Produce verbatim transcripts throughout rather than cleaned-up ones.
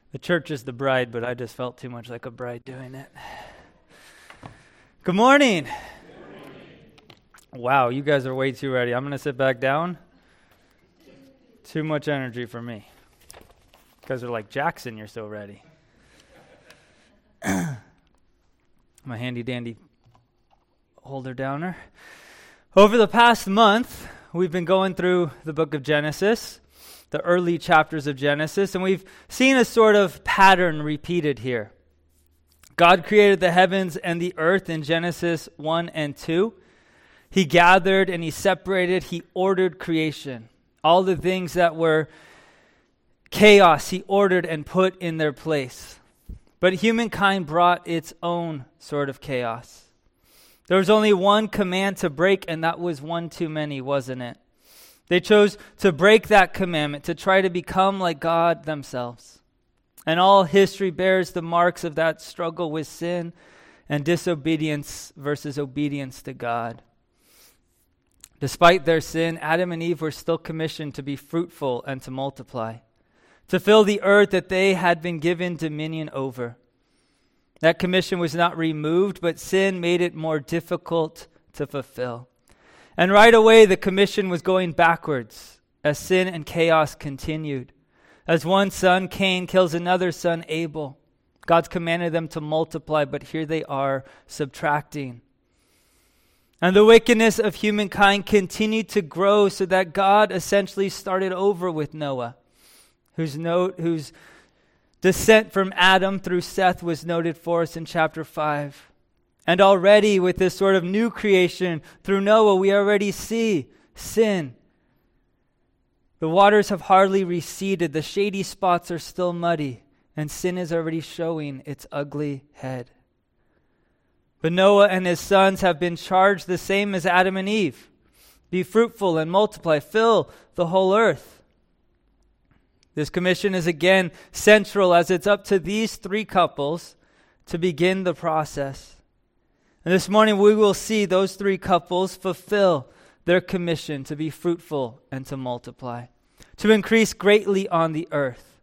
The church is the bride, but I just felt too much like a bride doing it. Good morning. Good morning. Wow, you guys are way too ready. I'm going to sit back down. Too much energy for me. You guys are like, Jackson, you're so ready. My handy dandy holder downer. Over the past month, we've been going through the book of Genesis, the early chapters of Genesis, and we've seen a sort of pattern repeated here. God created the heavens and the earth in Genesis one and two. He gathered and he separated, he ordered creation. All the things that were chaos, he ordered and put in their place. But humankind brought its own sort of chaos. There was only one command to break, and that was one too many, wasn't it? They chose to break that commandment, to try to become like God themselves. And all history bears the marks of that struggle with sin and disobedience versus obedience to God. Despite their sin, Adam and Eve were still commissioned to be fruitful and to multiply, to fill the earth that they had been given dominion over. That commission was not removed, but sin made it more difficult to fulfill. And right away, the commission was going backwards as sin and chaos continued. As one son, Cain, kills another son, Abel. God's commanded them to multiply, but here they are subtracting. And the wickedness of humankind continued to grow so that God essentially started over with Noah, whose note, whose descent from Adam through Seth was noted for us in chapter five. And already with this sort of new creation through Noah, we already see sin. The waters have hardly receded. The shady spots are still muddy. And sin is already showing its ugly head. But Noah and his sons have been charged the same as Adam and Eve. Be fruitful and multiply. Fill the whole earth. This commission is again central as it's up to these three couples to begin the process. And this morning we will see those three couples fulfill their commission to be fruitful and to multiply, to increase greatly on the earth.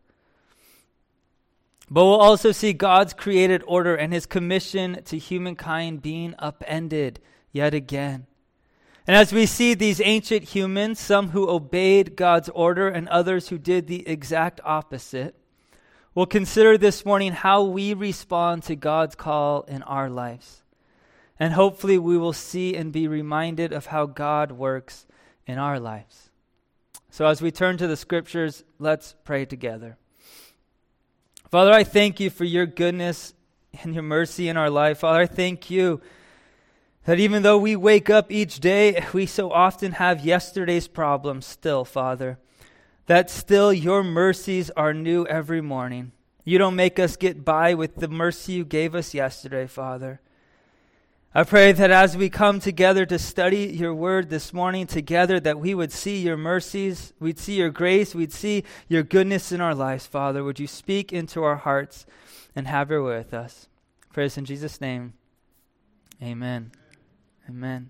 But we'll also see God's created order and his commission to humankind being upended yet again. And as we see these ancient humans, some who obeyed God's order and others who did the exact opposite, we'll consider this morning how we respond to God's call in our lives. And hopefully we will see and be reminded of how God works in our lives. So as we turn to the scriptures, let's pray together. Father, I thank you for your goodness and your mercy in our life. Father, I thank you that even though we wake up each day, we so often have yesterday's problems still, Father, that still your mercies are new every morning. You don't make us get by with the mercy you gave us yesterday, Father. I pray that as we come together to study your word this morning together, that we would see your mercies, we'd see your grace, we'd see your goodness in our lives, Father. Would you speak into our hearts and have your way with us? I pray this in Jesus' name. Amen. Amen.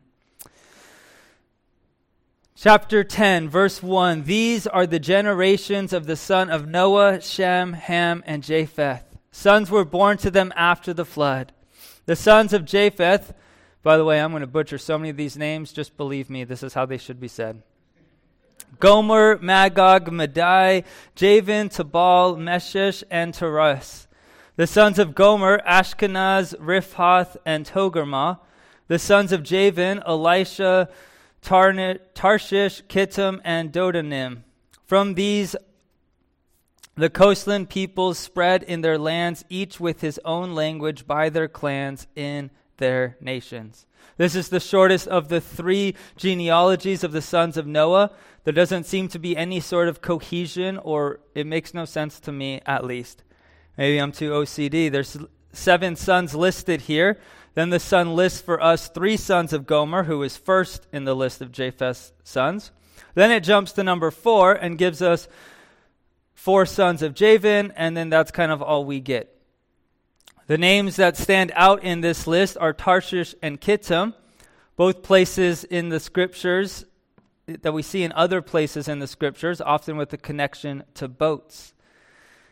Chapter ten, verse one. These are the generations of the son of Noah, Shem, Ham, and Japheth. Sons were born to them after the flood. The sons of Japheth, by the way, I'm going to butcher so many of these names. Just believe me, this is how they should be said. Gomer, Magog, Madai, Javan, Tabal, Meshesh, and Taras. The sons of Gomer, Ashkenaz, Riphath, and Togarmah. The sons of Javan, Elisha, Tarni- Tarshish, Kittim, and Dodanim. From these the coastland peoples spread in their lands, each with his own language by their clans in their nations. This is the shortest of the three genealogies of the sons of Noah. There doesn't seem to be any sort of cohesion, or it makes no sense to me at least. Maybe I'm too O C D. There's seven sons listed here. Then the son lists for us three sons of Gomer, who is first in the list of Japheth's sons. Then it jumps to number four and gives us four sons of Javan, and then that's kind of all we get. The names that stand out in this list are Tarshish and Kittim, both places in the scriptures that we see in other places in the scriptures, often with a connection to boats.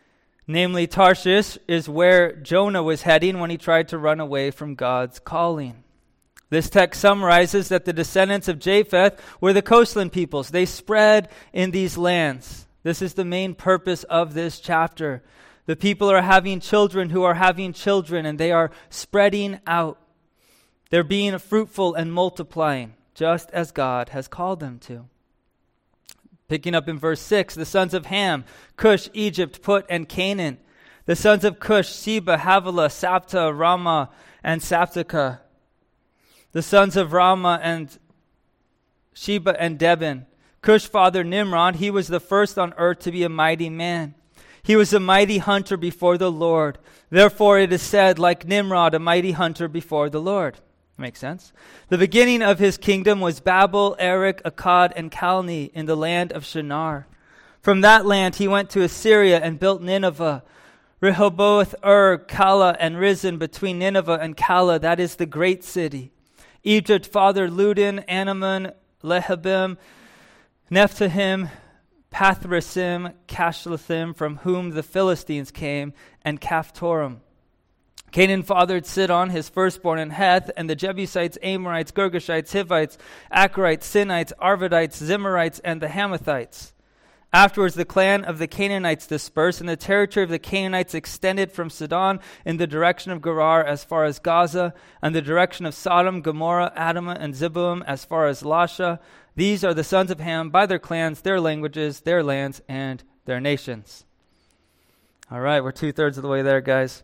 Namely, Tarshish is where Jonah was heading when he tried to run away from God's calling. This text summarizes that the descendants of Japheth were the coastland peoples. They spread in these lands. This is the main purpose of this chapter. The people are having children who are having children, and they are spreading out. They're being fruitful and multiplying, just as God has called them to. Picking up in verse six, the sons of Ham, Cush, Egypt, Put, and Canaan. The sons of Cush, Sheba, Havilah, Sabta, Ramah, and Saptakah. The sons of Ramah and Sheba and Debon. Cush fathered Nimrod. He was the first on earth to be a mighty man. He was a mighty hunter before the Lord. Therefore it is said, like Nimrod, a mighty hunter before the Lord. Makes sense. The beginning of his kingdom was Babel, Erech, Akkad, and Calneh in the land of Shinar. From that land he went to Assyria and built Nineveh, Rehoboth, Ur, Calah, and Risen between Nineveh and Calah, that is the great city. Egypt fathered Ludim, Anamon, Lehabim, Nephtahim, Pathrasim, Cashlathim, from whom the Philistines came, and Caphtorim. Canaan fathered Sidon, his firstborn, and Heth, and the Jebusites, Amorites, Girgashites, Hivites, Achorites, Sinites, Arvadites, Zimrites, and the Hamathites. Afterwards, the clan of the Canaanites dispersed, and the territory of the Canaanites extended from Sidon in the direction of Gerar as far as Gaza, and the direction of Sodom, Gomorrah, Admah, and Zeboim as far as Lasha. These are the sons of Ham by their clans, their languages, their lands, and their nations. All right, we're two-thirds of the way there, guys.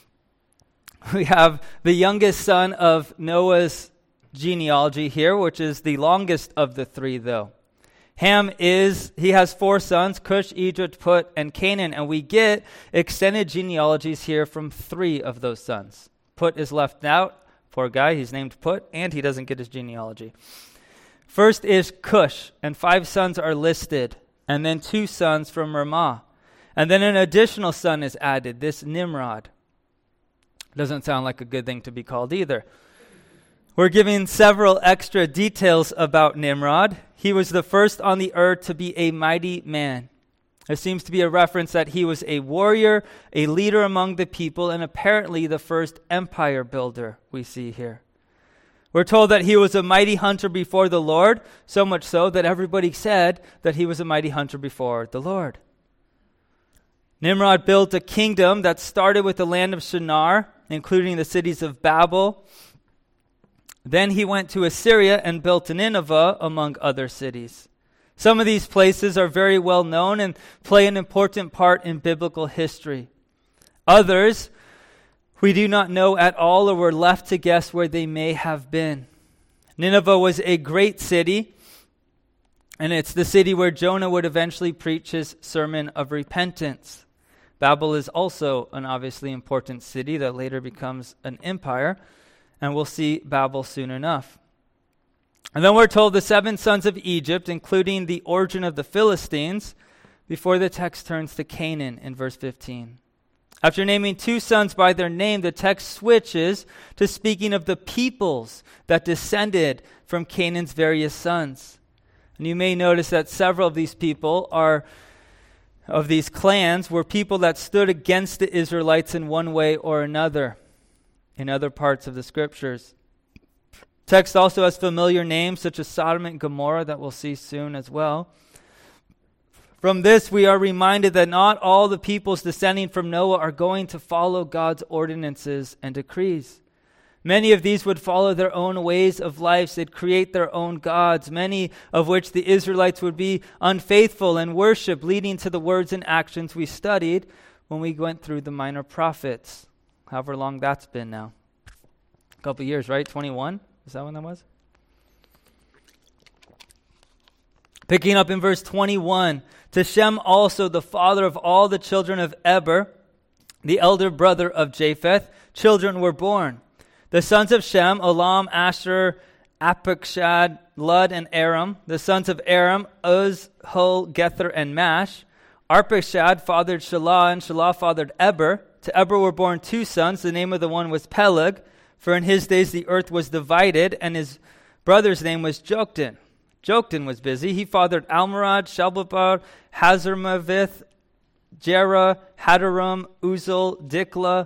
We have the youngest son of Noah's genealogy here, which is the longest of the three, though. Ham is, he has four sons, Cush, Egypt, Put, and Canaan, and we get extended genealogies here from three of those sons. Put is left out. Poor guy, he's named Put, and he doesn't get his genealogy. First is Cush, and five sons are listed, and then two sons from Ramah. And then an additional son is added, this Nimrod. Doesn't sound like a good thing to be called either. We're giving several extra details about Nimrod. He was the first on the earth to be a mighty man. There seems to be a reference that he was a warrior, a leader among the people, and apparently the first empire builder we see here. We're told that he was a mighty hunter before the Lord, so much so that everybody said that he was a mighty hunter before the Lord. Nimrod built a kingdom that started with the land of Shinar, including the cities of Babel. Then he went to Assyria and built Nineveh, among other cities. Some of these places are very well known and play an important part in biblical history. Others, we do not know at all, or we're left to guess where they may have been. Nineveh was a great city, and it's the city where Jonah would eventually preach his sermon of repentance. Babel is also an obviously important city that later becomes an empire, and we'll see Babel soon enough. And then we're told the seven sons of Egypt, including the origin of the Philistines, before the text turns to Canaan in verse fifteen. After naming two sons by their name, the text switches to speaking of the peoples that descended from Canaan's various sons. And you may notice that several of these people are of these clans were people that stood against the Israelites in one way or another in other parts of the scriptures. Text also has familiar names such as Sodom and Gomorrah that we'll see soon as well. From this, we are reminded that not all the peoples descending from Noah are going to follow God's ordinances and decrees. Many of these would follow their own ways of life. They'd create their own gods, many of which the Israelites would be unfaithful in worship, leading to the words and actions we studied when we went through the minor prophets. However long that's been now. A couple years, right? twenty-one? Is that when that was? Picking up in verse twenty-one. To Shem also, the father of all the children of Eber, the elder brother of Japheth, children were born. The sons of Shem, Elam, Asher, Apakshad, Lud, and Aram. The sons of Aram, Uz, Hul, Gether, and Mash. Arpachshad fathered Shelah, and Shelah fathered Eber. To Eber were born two sons. The name of the one was Peleg, for in his days the earth was divided, and his brother's name was Joktan. Joktan was busy. He fathered Almorad, Shalbabad, Hazarmavith, Jerah, Hadaram, Uzal, Dikla,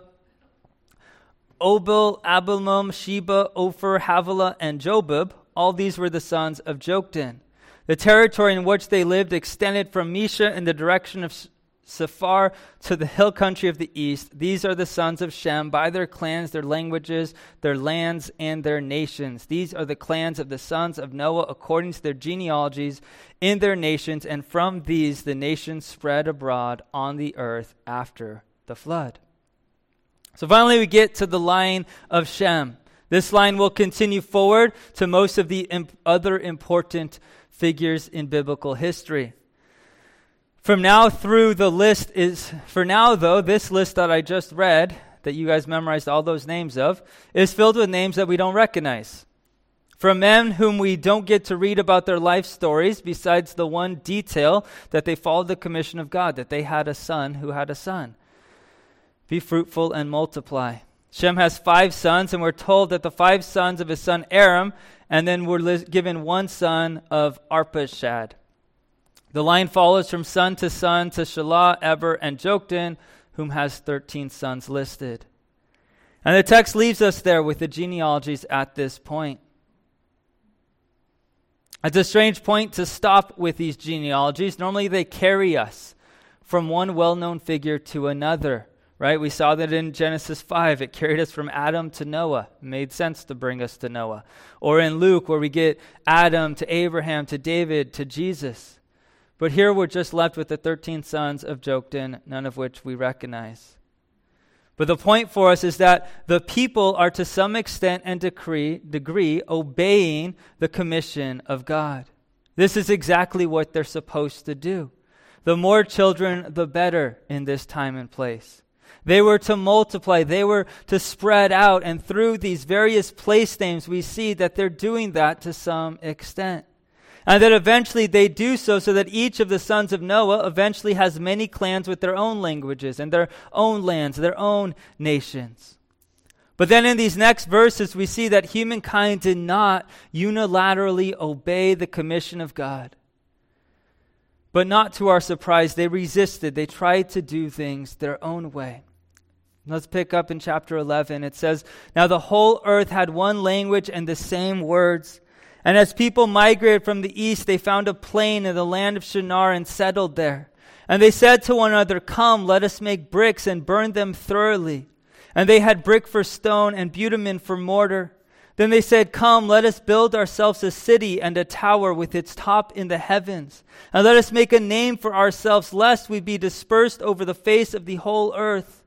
Obal, Abelmum, Sheba, Ophir, Havilah, and Jobab. All these were the sons of Joktan. The territory in which they lived extended from Mesha in the direction of Sephar to the hill country of the east. These are the sons of Shem by their clans, their languages, their lands, and their nations. These are the clans of the sons of Noah according to their genealogies in their nations, and from these the nations spread abroad on the earth after the flood. So finally we get to the line of Shem. This line will continue forward to most of the imp- other important figures in biblical history. From now through the list is, for now though, this list that I just read, that you guys memorized all those names of, is filled with names that we don't recognize. From men whom we don't get to read about their life stories, besides the one detail that they followed the commission of God, that they had a son who had a son. Be fruitful and multiply. Shem has five sons, and we're told that the five sons of his son Aram, and then we're li- given one son of Arpachshad. The line follows from son to son to Shelah, Eber, and Joktan, whom has thirteen sons listed. And the text leaves us there with the genealogies at this point. It's a strange point to stop with these genealogies. Normally they carry us from one well-known figure to another, right? We saw that in Genesis five. It carried us from Adam to Noah. It made sense to bring us to Noah. Or in Luke, where we get Adam to Abraham to David to Jesus. But here we're just left with the thirteen sons of Joktan, none of which we recognize. But the point for us is that the people are to some extent and degree, degree obeying the commission of God. This is exactly what they're supposed to do. The more children, the better in this time and place. They were to multiply. They were to spread out. And through these various place names, we see that they're doing that to some extent. And that eventually they do so so that each of the sons of Noah eventually has many clans with their own languages and their own lands, their own nations. But then in these next verses, we see that humankind did not unilaterally obey the commission of God. But not to our surprise, they resisted. They tried to do things their own way. Let's pick up in chapter eleven. It says, "Now the whole earth had one language and the same words. And as people migrated from the east, they found a plain in the land of Shinar and settled there. And they said to one another, 'Come, let us make bricks and burn them thoroughly.' And they had brick for stone and bitumen for mortar. Then they said, 'Come, let us build ourselves a city and a tower with its top in the heavens. And let us make a name for ourselves, lest we be dispersed over the face of the whole earth.'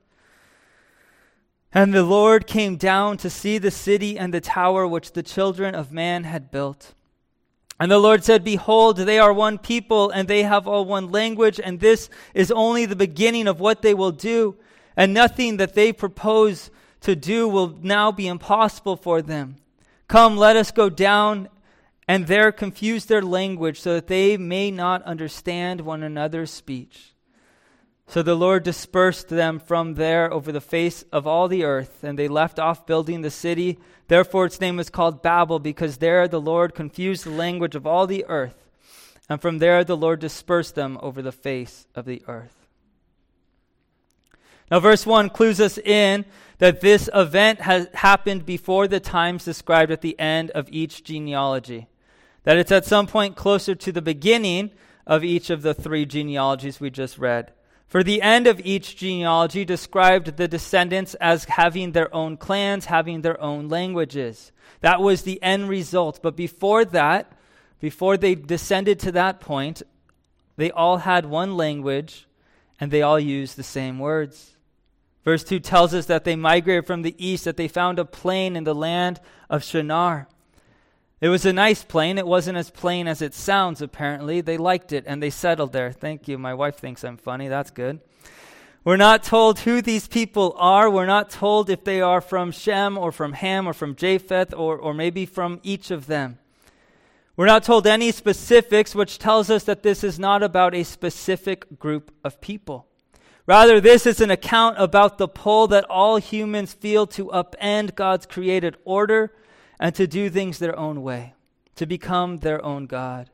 And the Lord came down to see the city and the tower which the children of man had built. And the Lord said, 'Behold, they are one people, and they have all one language, and this is only the beginning of what they will do. And nothing that they propose to do will now be impossible for them. Come, let us go down and there confuse their language, so that they may not understand one another's speech.' So the Lord dispersed them from there over the face of all the earth, and they left off building the city. Therefore its name was called Babel, because there the Lord confused the language of all the earth. And from there the Lord dispersed them over the face of the earth." Now verse one clues us in that this event has happened before the times described at the end of each genealogy. That it's at some point closer to the beginning of each of the three genealogies we just read. For the end of each genealogy described the descendants as having their own clans, having their own languages. That was the end result. But before that, before they descended to that point, they all had one language and they all used the same words. Verse two tells us that they migrated from the east, that they found a plain in the land of Shinar. It was a nice plain. It wasn't as plain as it sounds, apparently. They liked it, and they settled there. Thank you. My wife thinks I'm funny. That's good. We're not told who these people are. We're not told if they are from Shem or from Ham or from Japheth or, or maybe from each of them. We're not told any specifics, which tells us that this is not about a specific group of people. Rather, this is an account about the pull that all humans feel to upend God's created order and to do things their own way, to become their own God.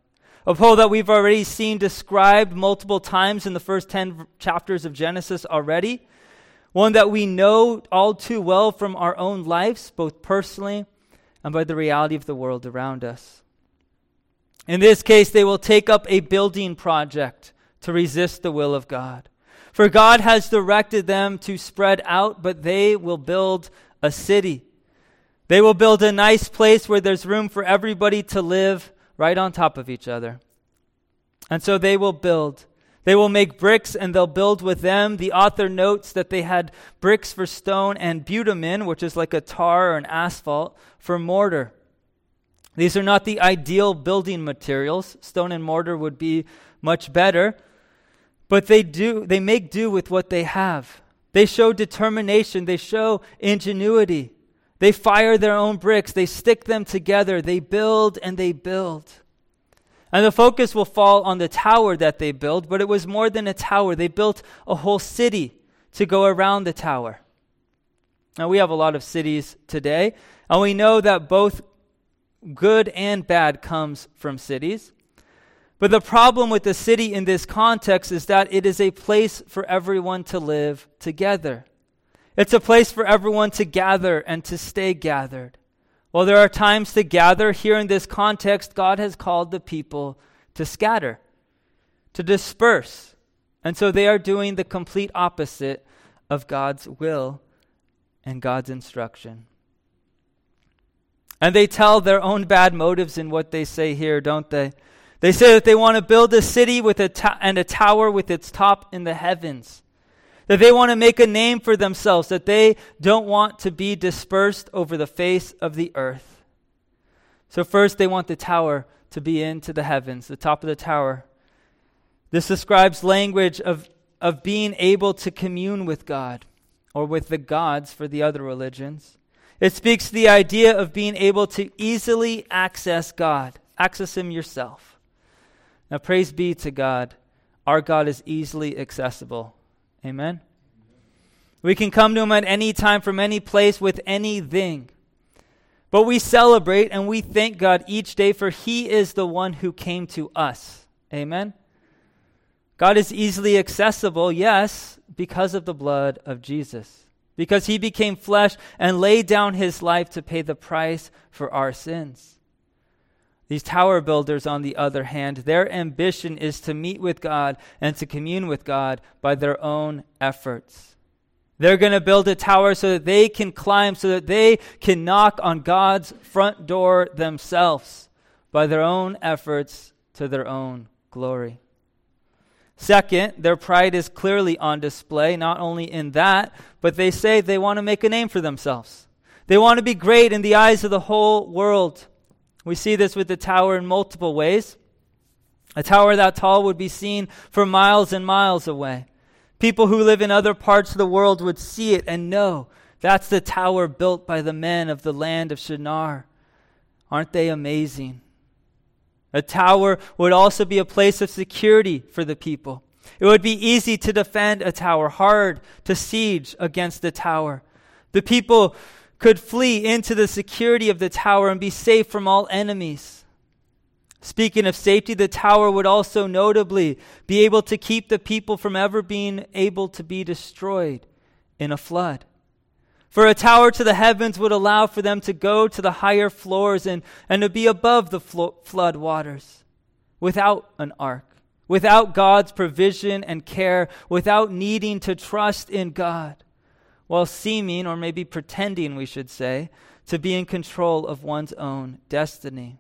A pole that we've already seen described multiple times in the first ten chapters of Genesis already. One that we know all too well from our own lives, both personally and by the reality of the world around us. In this case, they will take up a building project to resist the will of God. For God has directed them to spread out, but they will build a city. They will build a nice place where there's room for everybody to live right on top of each other. And so they will build. They will make bricks and they'll build with them. The author notes that they had bricks for stone and bitumen, which is like a tar or an asphalt, for mortar. These are not the ideal building materials. Stone and mortar would be much better. But they do, they make do with what they have. They show determination. They show ingenuity. They fire their own bricks. They stick them together. They build and they build. And the focus will fall on the tower that they built, but it was more than a tower. They built a whole city to go around the tower. Now, we have a lot of cities today, and we know that both good and bad comes from cities. But the problem with the city in this context is that it is a place for everyone to live together. It's a place for everyone to gather and to stay gathered. While there are times to gather, here in this context, God has called the people to scatter, to disperse. And so they are doing the complete opposite of God's will and God's instruction. And they tell their own bad motives in what they say here, don't they? They say that they want to build a city with a ta- and a tower with its top in the heavens. That they want to make a name for themselves, that they don't want to be dispersed over the face of the earth. So first they want the tower to be into the heavens, the top of the tower. This describes language of, of being able to commune with God, or with the gods for the other religions. It speaks to the idea of being able to easily access God, access Him yourself. Now praise be to God, our God is easily accessible. Amen. We can come to Him at any time, from any place, with anything. But we celebrate and we thank God each day, for He is the one who came to us. Amen. God is easily accessible, yes, because of the blood of Jesus. Because He became flesh and laid down His life to pay the price for our sins. These tower builders, on the other hand, their ambition is to meet with God and to commune with God by their own efforts. They're going to build a tower so that they can climb, so that they can knock on God's front door themselves by their own efforts to their own glory. Second, their pride is clearly on display, not only in that, but they say they want to make a name for themselves. They want to be great in the eyes of the whole world. We see this with the tower in multiple ways. A tower that tall would be seen for miles and miles away. People who live in other parts of the world would see it and know that's the tower built by the men of the land of Shinar. Aren't they amazing? A tower would also be a place of security for the people. It would be easy to defend a tower, hard to siege against the tower. The people could flee into the security of the tower and be safe from all enemies. Speaking of safety, the tower would also notably be able to keep the people from ever being able to be destroyed in a flood. For a tower to the heavens would allow for them to go to the higher floors and, and to be above the flo- flood waters without an ark, without God's provision and care, without needing to trust in God, while seeming, or maybe pretending, we should say, to be in control of one's own destiny.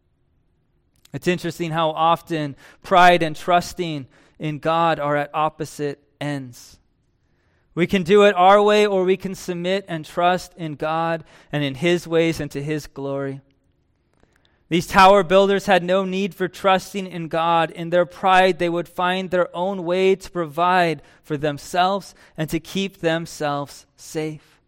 It's interesting how often pride and trusting in God are at opposite ends. We can do it our way, or we can submit and trust in God and in His ways and to His glory. These tower builders had no need for trusting in God. In their pride, they would find their own way to provide for themselves and to keep themselves safe.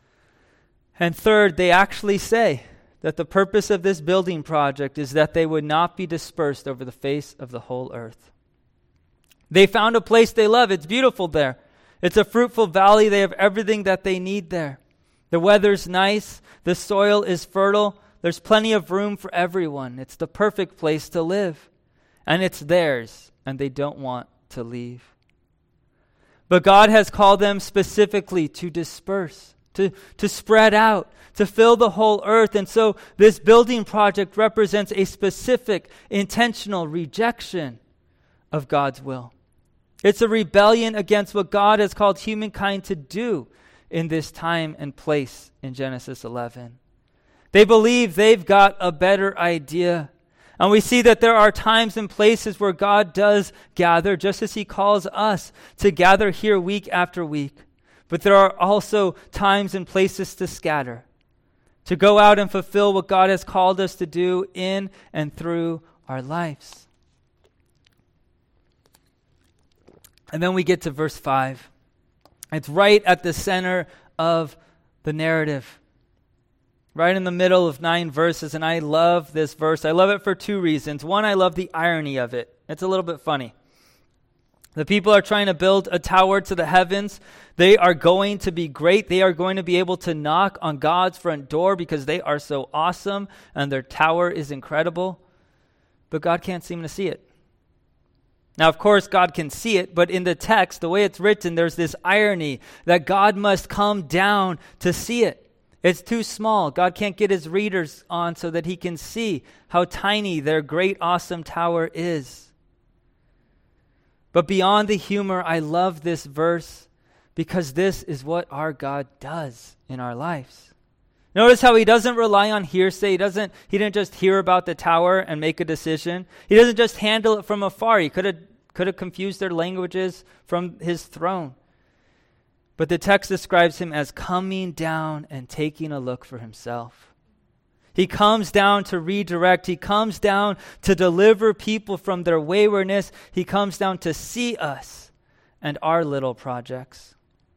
And third, they actually say that the purpose of this building project is that they would not be dispersed over the face of the whole earth. They found a place they love. It's beautiful there. It's a fruitful valley. They have everything that they need there. The weather's nice. The soil is fertile. There's plenty of room for everyone. It's the perfect place to live. and it's theirs, and they don't want to leave. But God has called them specifically to disperse, to, to spread out, to fill the whole earth. And so this building project represents a specific, intentional rejection of God's will. It's a rebellion against what God has called humankind to do in this time and place in Genesis eleven. They believe they've got a better idea. And we see that there are times and places where God does gather, just as he calls us to gather here week after week. But there are also times and places to scatter, to go out and fulfill what God has called us to do in and through our lives. And then we get to verse five. It's right at the center of the narrative. Right in the middle of nine verses, and I love this verse. I love it for two reasons. One, I love the irony of it. It's a little bit funny. The people are trying to build a tower to the heavens. They are going to be great. They are going to be able to knock on God's front door because they are so awesome and their tower is incredible. But God can't seem to see it. Now, of course, God can see it, but in the text, the way it's written, there's this irony that God must come down to see it. It's too small. God can't get his readers on so that he can see how tiny their great, awesome tower is. But beyond the humor, I love this verse because this is what our God does in our lives. Notice how he doesn't rely on hearsay. He doesn't. He didn't just hear about the tower and make a decision. He doesn't just handle it from afar. He could have could have confused their languages from his throne. But the text describes him as coming down and taking a look for himself. He comes down to redirect. He comes down to deliver people from their waywardness. He comes down to see us and our little projects.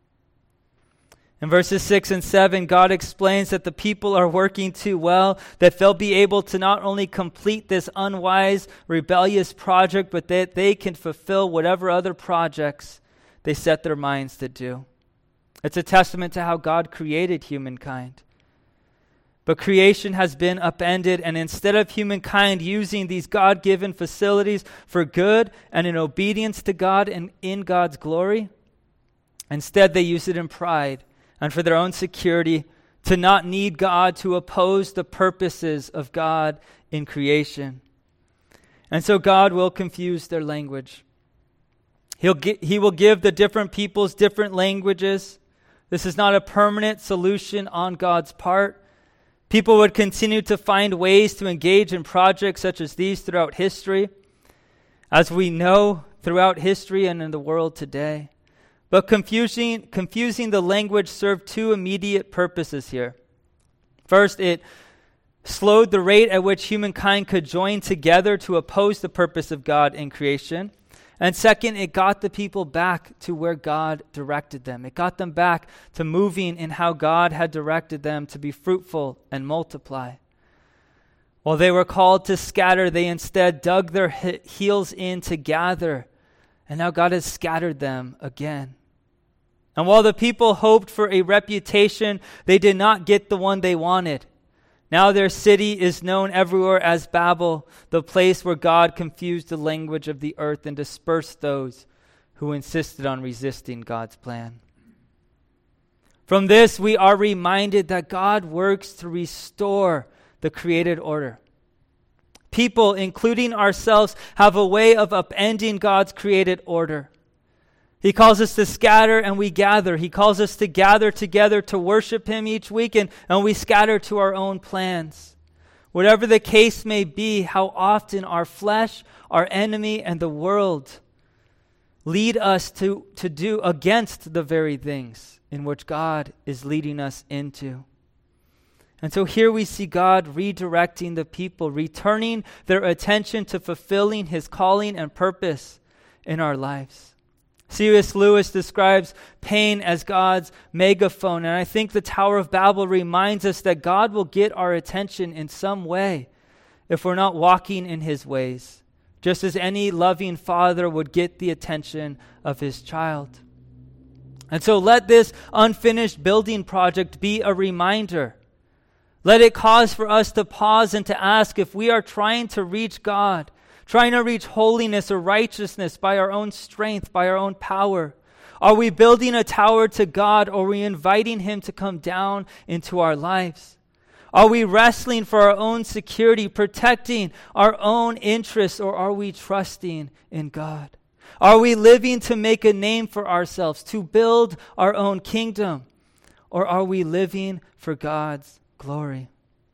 In verses six and seven, God explains that the people are working too well, that they'll be able to not only complete this unwise, rebellious project, but that they can fulfill whatever other projects they set their minds to do. It's a testament to how God created humankind. But creation has been upended, and instead of humankind using these God-given facilities for good and in obedience to God and in God's glory, instead they use it in pride and for their own security to not need God to oppose the purposes of God in creation. And so God will confuse their language. He'll gi- he will give the different peoples different languages. This is not a permanent solution on God's part. People would continue to find ways to engage in projects such as these throughout history, as we know throughout history and in the world today. But confusing, confusing the language served two immediate purposes here. First, it slowed the rate at which humankind could join together to oppose the purpose of God in creation. And second, it got the people back to where God directed them. It got them back to moving in how God had directed them to be fruitful and multiply. While they were called to scatter, they instead dug their he- heels in to gather. And now God has scattered them again. And while the people hoped for a reputation, they did not get the one they wanted. Now their city is known everywhere as Babel, the place where God confused the language of the earth and dispersed those who insisted on resisting God's plan. From this, we are reminded that God works to restore the created order. People, including ourselves, have a way of upending God's created order. He calls us to scatter and we gather. He calls us to gather together to worship him each week, and, and we scatter to our own plans. Whatever the case may be, how often our flesh, our enemy, and the world lead us to, to do against the very things in which God is leading us into. And so here we see God redirecting the people, returning their attention to fulfilling his calling and purpose in our lives. C S Lewis describes pain as God's megaphone, and I think the Tower of Babel reminds us that God will get our attention in some way if we're not walking in his ways, just as any loving father would get the attention of his child. And so let this unfinished building project be a reminder. Let it cause for us to pause and to ask if we are trying to reach God, trying to reach holiness or righteousness by our own strength, by our own power? Are we building a tower to God, or are we inviting him to come down into our lives? Are we wrestling for our own security, protecting our own interests, or are we trusting in God? Are we living to make a name for ourselves, to build our own kingdom, or are we living for God's glory?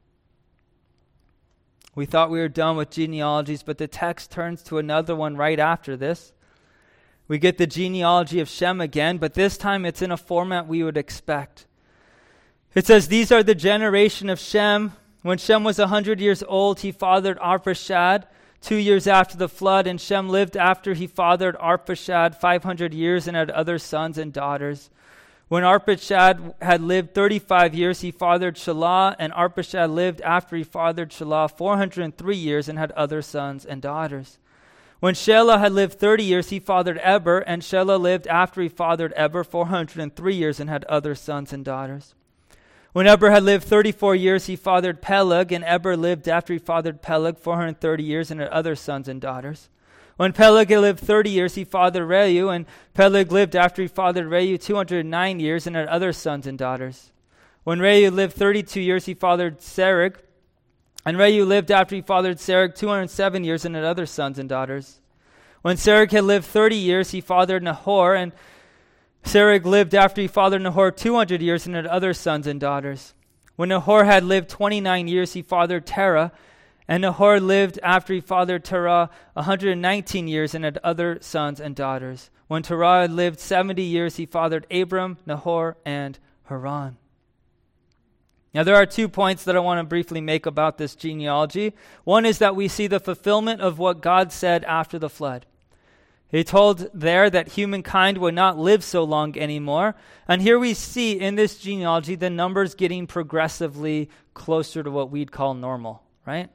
We thought we were done with genealogies, but the text turns to another one right after this. We get the genealogy of Shem again, but this time it's in a format we would expect. It says, these are the generation of Shem. When Shem was one hundred years old, he fathered Arpachshad two years after the flood, and Shem lived after he fathered Arpachshad five hundred years and had other sons and daughters. When Arpachshad had lived thirty-five years, he fathered Shelah, and Arpachshad lived after he fathered Shelah four hundred three years and had other sons and daughters. When Shelah had lived thirty years, he fathered Eber, and Shelah lived after he fathered Eber four hundred three years and had other sons and daughters. When Eber had lived thirty-four years, he fathered Peleg, and Eber lived after he fathered Peleg four hundred thirty years and had other sons and daughters. When Peleg had lived thirty years, he fathered Reu, and Peleg lived after he fathered Reu two hundred nine years and had other sons and daughters. When Reu lived thirty-two years, he fathered Serug, and Reu lived after he fathered Serug two hundred seven years and had other sons and daughters. When Serug had lived thirty years, he fathered Nahor, and Serug lived after he fathered Nahor two hundred years and had other sons and daughters. When Nahor had lived twenty-nine years, he fathered Terah, and Nahor lived after he fathered Terah one hundred nineteen years and had other sons and daughters. When Terah had lived seventy years, he fathered Abram, Nahor, and Haran. Now there are two points that I want to briefly make about this genealogy. One is that we see the fulfillment of what God said after the flood. He told there that humankind would not live so long anymore. And here we see in this genealogy the numbers getting progressively closer to what we'd call normal, right?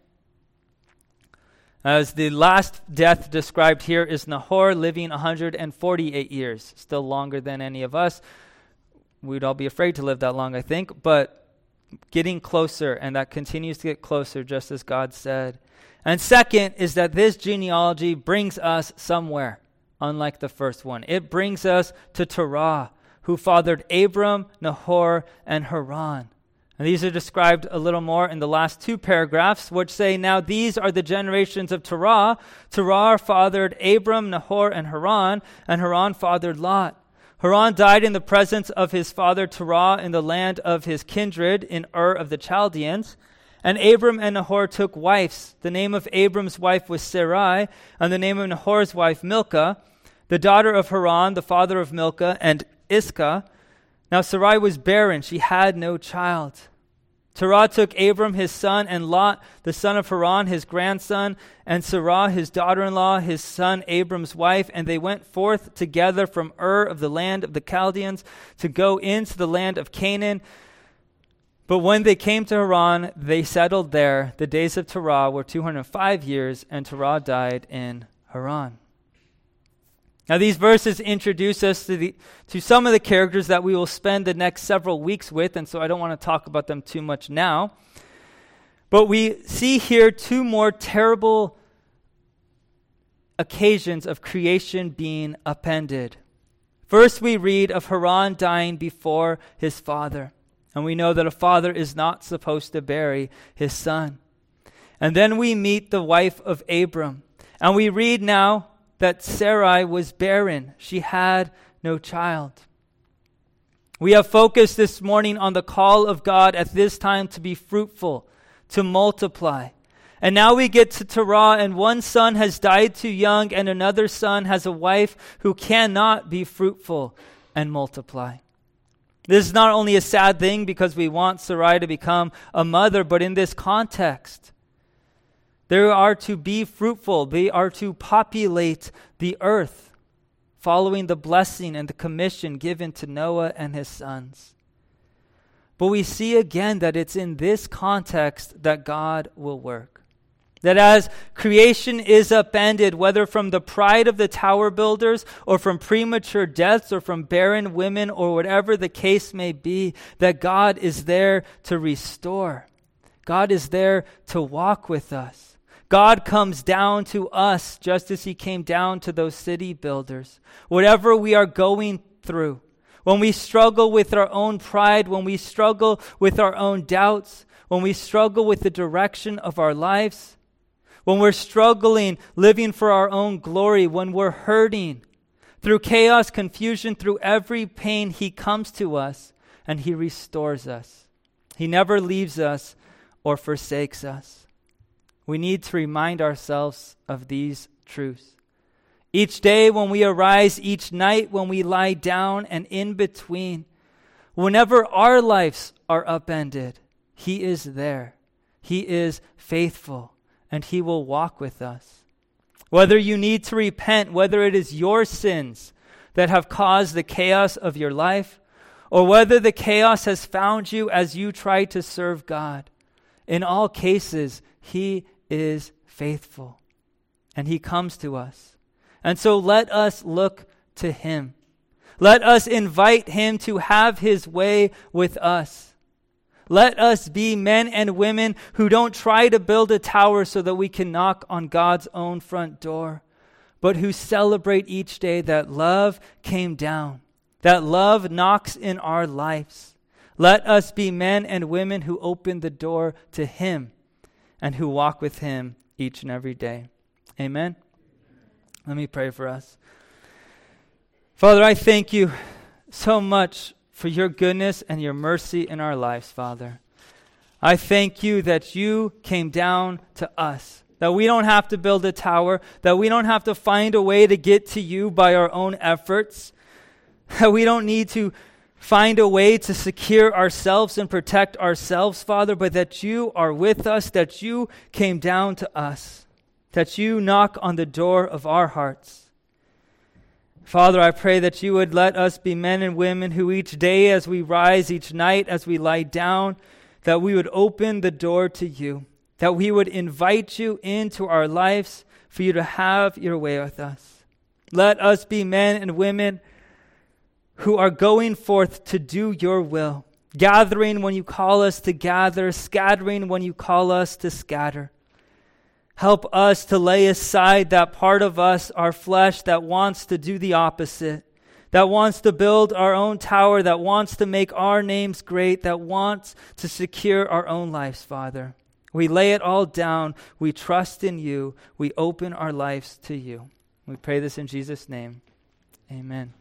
As the last death described here is Nahor, living one hundred forty-eight years, still longer than any of us. We'd all be afraid to live that long, I think, but getting closer, and that continues to get closer, just as God said. And second is that this genealogy brings us somewhere, unlike the first one. It brings us to Terah, who fathered Abram, Nahor, and Haran. And these are described a little more in the last two paragraphs, which say, now these are the generations of Terah. Terah fathered Abram, Nahor, and Haran, and Haran fathered Lot. Haran died in the presence of his father Terah in the land of his kindred in Ur of the Chaldeans. And Abram and Nahor took wives. The name of Abram's wife was Sarai, and the name of Nahor's wife Milcah, the daughter of Haran, the father of Milcah, and Iscah. Now Sarai was barren, she had no child. Terah took Abram his son, and Lot, the son of Haran, his grandson, and Sarah, his daughter-in-law, his son Abram's wife, and they went forth together from Ur of the land of the Chaldeans to go into the land of Canaan. But when they came to Haran, they settled there. The days of Terah were two hundred five years, and Terah died in Haran. Now these verses introduce us to, the, to some of the characters that we will spend the next several weeks with, and so I don't want to talk about them too much now. But we see here two more terrible occasions of creation being upended. First, we read of Haran dying before his father. And we know that a father is not supposed to bury his son. And then we meet the wife of Abram. And we read now that Sarai was barren. She had no child. We have focused this morning on the call of God at this time to be fruitful, to multiply. And now we get to Terah, and one son has died too young, and another son has a wife who cannot be fruitful and multiply. This is not only a sad thing because we want Sarai to become a mother, but in this context, they are to be fruitful. They are to populate the earth, following the blessing and the commission given to Noah and his sons. But we see again that it's in this context that God will work. That as creation is upended, whether from the pride of the tower builders or from premature deaths or from barren women or whatever the case may be, that God is there to restore. God is there to walk with us. God comes down to us just as he came down to those city builders. Whatever we are going through, when we struggle with our own pride, when we struggle with our own doubts, when we struggle with the direction of our lives, when we're struggling, living for our own glory, when we're hurting, through chaos, confusion, through every pain, he comes to us and he restores us. He never leaves us or forsakes us. We need to remind ourselves of these truths. Each day when we arise, each night when we lie down, and in between, whenever our lives are upended, he is there. He is faithful, and he will walk with us. Whether you need to repent, whether it is your sins that have caused the chaos of your life, or whether the chaos has found you as you try to serve God, in all cases, he is faithful, and he comes to us. And so let us look to him. Let us invite him to have his way with us. Let us be men and women who don't try to build a tower so that we can knock on God's own front door, but who celebrate each day that love came down, that love knocks in our lives. Let us be men and women who open the door to him and who walk with him each and every day. Amen. Let me pray for us. Father, I thank you so much for your goodness and your mercy in our lives, Father. I thank you that you came down to us, that we don't have to build a tower, that we don't have to find a way to get to you by our own efforts, that we don't need to find a way to secure ourselves and protect ourselves, Father, but that you are with us, that you came down to us, that you knock on the door of our hearts. Father, I pray that you would let us be men and women who each day as we rise, each night as we lie down, that we would open the door to you, that we would invite you into our lives for you to have your way with us. Let us be men and women who are going forth to do your will, gathering when you call us to gather, scattering when you call us to scatter. Help us to lay aside that part of us, our flesh, that wants to do the opposite, that wants to build our own tower, that wants to make our names great, that wants to secure our own lives, Father. We lay it all down. We trust in you. We open our lives to you. We pray this in Jesus' name. Amen.